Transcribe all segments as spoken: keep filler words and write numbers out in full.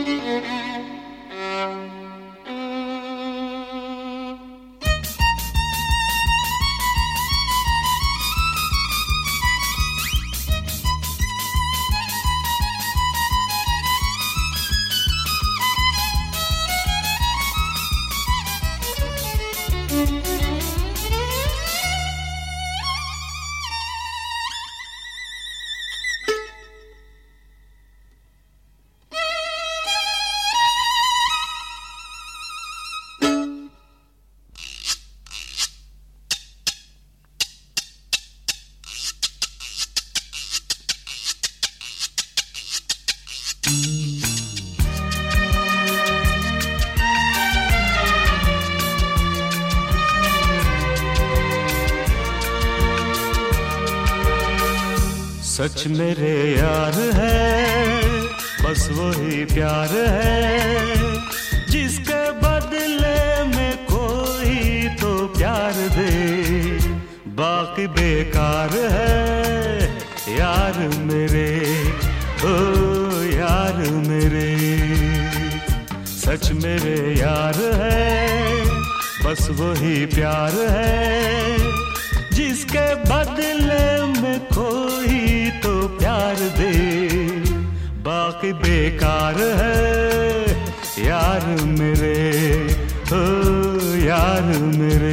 सच मेरे यार है, बस वही प्यार है जिसके बदले में कोई तो प्यार दे। बाकी बेकार है यार मेरे, ओ यार मेरे। सच मेरे यार है, बस वही प्यार है जिसके बदले में कोई तो प्यार दे। बाकी बेकार है यार मेरे, ओ यार मेरे।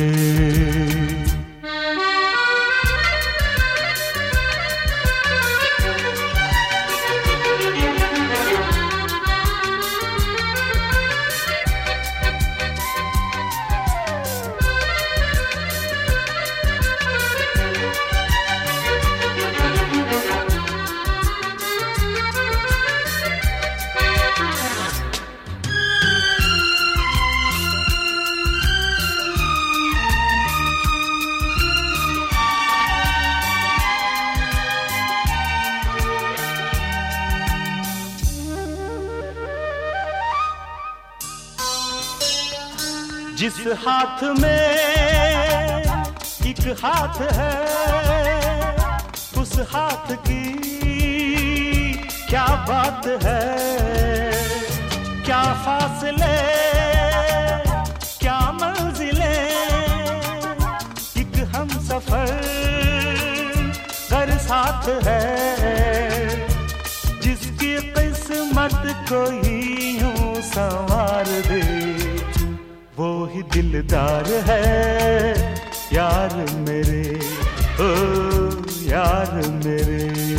जिस हाथ में एक हाथ है, उस हाथ की क्या बात है। क्या फासले क्या मंजिलें, एक हम सफर कर साथ है। जिसकी किस्मत कोई यूं संवार दे, वो ही दिलदार है यार मेरे, ओ यार मेरे।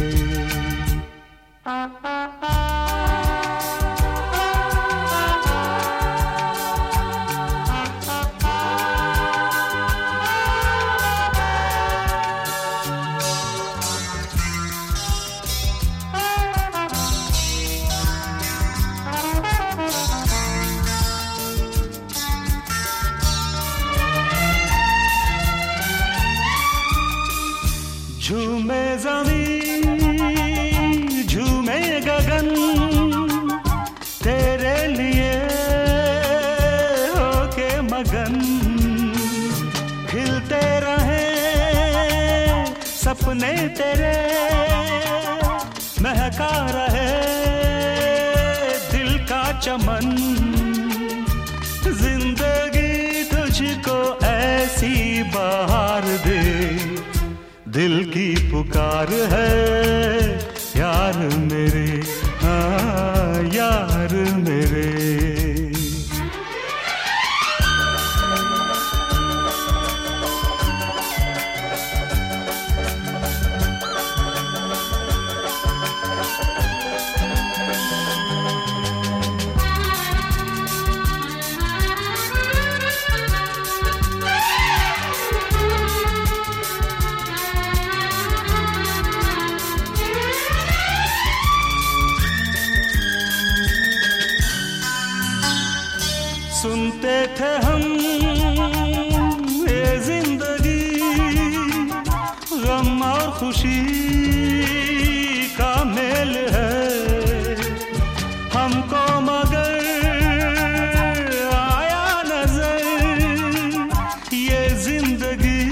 झूमे ज़मीं झूमे गगन, तेरे लिए होके मगन। खिलते रहे सपने तेरे, महका रहे दिल का चमन। जिंदगी तुझको ऐसी बहार दे, दिल की पुकार है यार मेरे, हाँ यार मेरे। सुनते थे हम ये जिंदगी, गम और खुशी का मेल है। हमको मगर आया नजर ये जिंदगी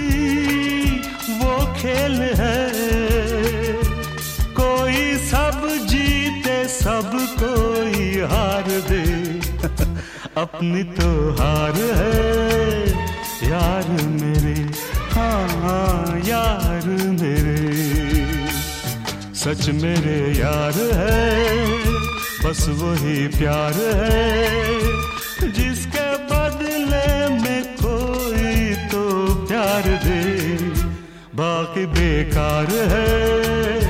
वो खेल है। कोई सब जीते सब कोई हार अपनी तो हार है यार मेरे, हाँ हाँ यार मेरे, सच मेरे यार है, बस वही प्यार है जिसके बदले में कोई तो प्यार दे, बाकी बेकार है।